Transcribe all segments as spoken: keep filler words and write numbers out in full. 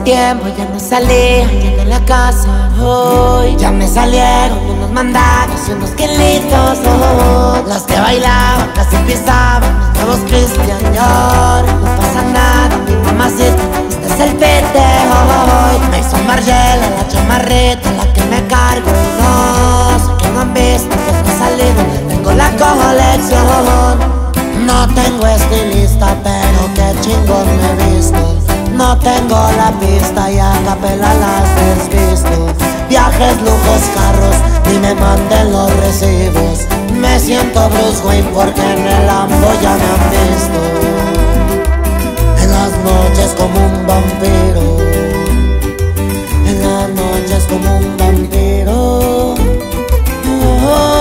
tiempo ya no salía, llegué a la casa hoy. Ya me salieron unos mandados y unos kilitos, oh. Las que bailaban casi pisaban los nuevos Christian Dior. No pasa nada, mi mamacita, este es el beat de hoy. Me hizo Margiela, la chamarrita, la que me cargo. No sé que no han visto, pues no he salido, tengo la colección. No tengo estilista, pero qué chingón me he visto. No tengo la pista y a capela las desvisto. Viajes, lujos, carros, ni me manden los recibos. Me siento Bruce Wayne porque en el Lambo ya me han visto. En las noches como un vampiro. En las noches como un vampiro. Oh.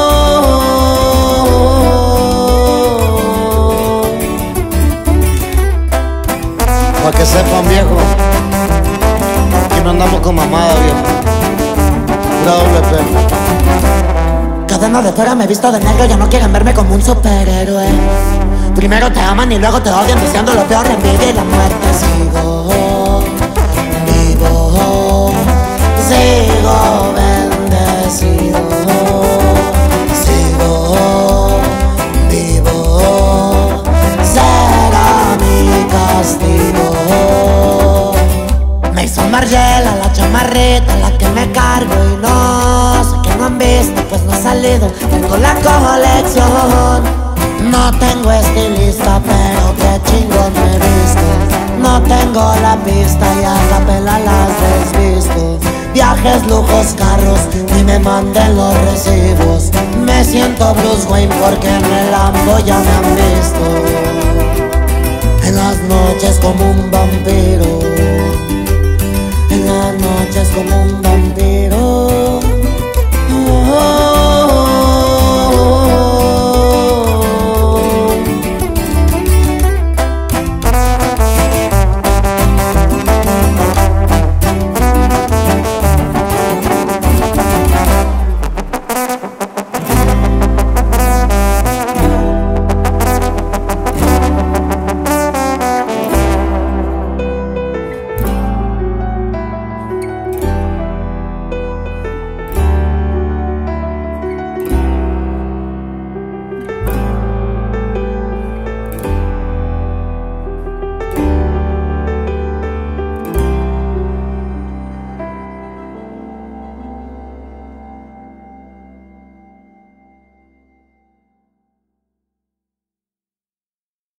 Pa' que sepan, viejo, aquí no andamos con mamada, viejo. Pura doble P. Cadena de fuera me he visto de negro, ya no quieren verme como un superhéroe. Primero te aman y luego te odian, diciendo lo peor, la envidia y la muerte. Sigo vivo, sigo bendecido. Sigo vivo, será mi castigo. Me hizo Margiela, la chamarrita, la que me cargo. Y no sé que no han visto, pues no he salido, tengo la colección. No tengo estilista, pero qué chingón me he visto. No tengo la pista y a capela las desvisto. Viajes, lujos, carros, ni me manden los recibos. Me siento Bruce Wayne porque en el Lambo ya me han visto. En las noches como un vampiro. En las noches como un vampiro.